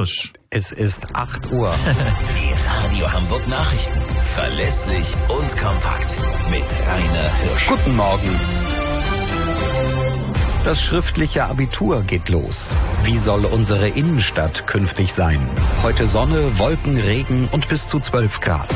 Hirsch. Es ist 8 Uhr. Die Radio Hamburg Nachrichten. Verlässlich und kompakt. Mit Rainer Hirsch. Guten Morgen. Das schriftliche Abitur geht los. Wie soll unsere Innenstadt künftig sein? Heute Sonne, Wolken, Regen und bis zu 12 Grad.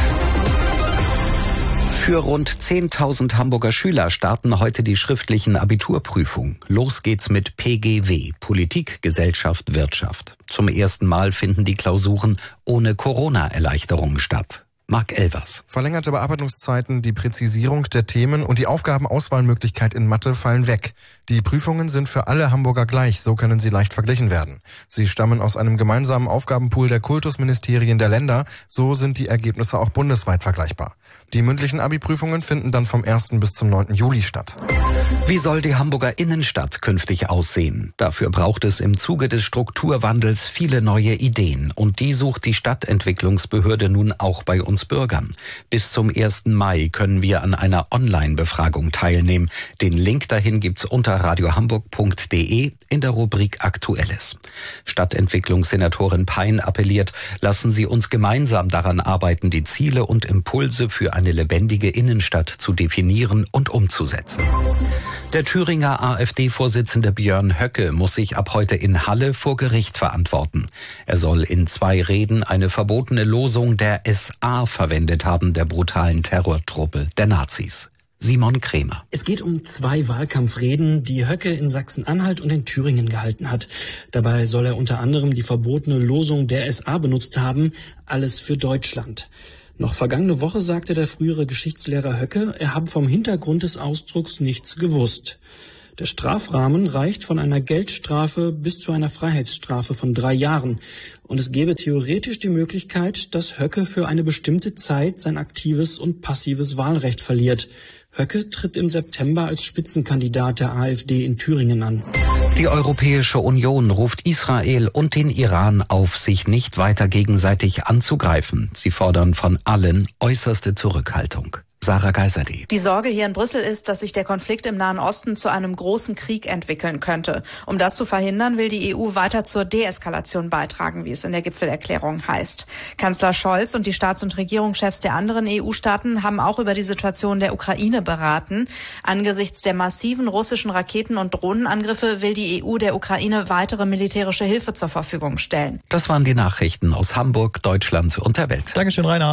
Für rund 10.000 Hamburger Schüler starten heute die schriftlichen Abiturprüfungen. Los geht's mit PGW, Politik, Gesellschaft, Wirtschaft. Zum ersten Mal finden die Klausuren ohne Corona-Erleichterungen statt. Marc Elvers. Verlängerte Bearbeitungszeiten, die Präzisierung der Themen und die Aufgabenauswahlmöglichkeit in Mathe fallen weg. Die Prüfungen sind für alle Hamburger gleich, so können sie leicht verglichen werden. Sie stammen aus einem gemeinsamen Aufgabenpool der Kultusministerien der Länder, so sind die Ergebnisse auch bundesweit vergleichbar. Die mündlichen Abi-Prüfungen finden dann vom 1. bis zum 9. Juli statt. Wie soll die Hamburger Innenstadt künftig aussehen? Dafür braucht es im Zuge des Strukturwandels viele neue Ideen. Und die sucht die Stadtentwicklungsbehörde nun auch bei uns Bürgern. Bis zum 1. Mai können wir an einer Online-Befragung teilnehmen. Den Link dahin gibt's unter radiohamburg.de in der Rubrik Aktuelles. Stadtentwicklungssenatorin Pein appelliert, lassen Sie uns gemeinsam daran arbeiten, die Ziele und Impulse für eine lebendige Innenstadt zu definieren und umzusetzen. Der Thüringer AfD-Vorsitzende Björn Höcke muss sich ab heute in Halle vor Gericht verantworten. Er soll in 2 Reden eine verbotene Losung der SA verwendet haben, der brutalen Terrortruppe der Nazis. Simon Krämer. Es geht um 2 Wahlkampfreden, die Höcke in Sachsen-Anhalt und in Thüringen gehalten hat. Dabei soll er unter anderem die verbotene Losung der SA benutzt haben, alles für Deutschland. Noch vergangene Woche sagte der frühere Geschichtslehrer Höcke, er habe vom Hintergrund des Ausdrucks nichts gewusst. Der Strafrahmen reicht von einer Geldstrafe bis zu einer Freiheitsstrafe von 3 Jahren. Und es gäbe theoretisch die Möglichkeit, dass Höcke für eine bestimmte Zeit sein aktives und passives Wahlrecht verliert. Höcke tritt im September als Spitzenkandidat der AfD in Thüringen an. Die Europäische Union ruft Israel und den Iran auf, sich nicht weiter gegenseitig anzugreifen. Sie fordern von allen äußerste Zurückhaltung. Sarah Geiserde. Die Sorge hier in Brüssel ist, dass sich der Konflikt im Nahen Osten zu einem großen Krieg entwickeln könnte. Um das zu verhindern, will die EU weiter zur Deeskalation beitragen, wie es in der Gipfelerklärung heißt. Kanzler Scholz und die Staats- und Regierungschefs der anderen EU-Staaten haben auch über die Situation der Ukraine beraten. Angesichts der massiven russischen Raketen- und Drohnenangriffe will die EU der Ukraine weitere militärische Hilfe zur Verfügung stellen. Das waren die Nachrichten aus Hamburg, Deutschland und der Welt. Dankeschön, Rainer.